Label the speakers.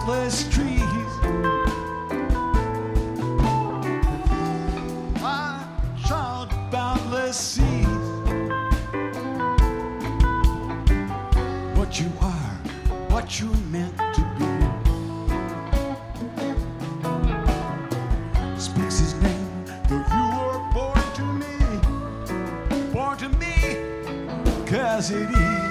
Speaker 1: boundless trees. I trod boundless seas. What you are, what you meant to be, speaks his name, though you were born to me, 'cause it is.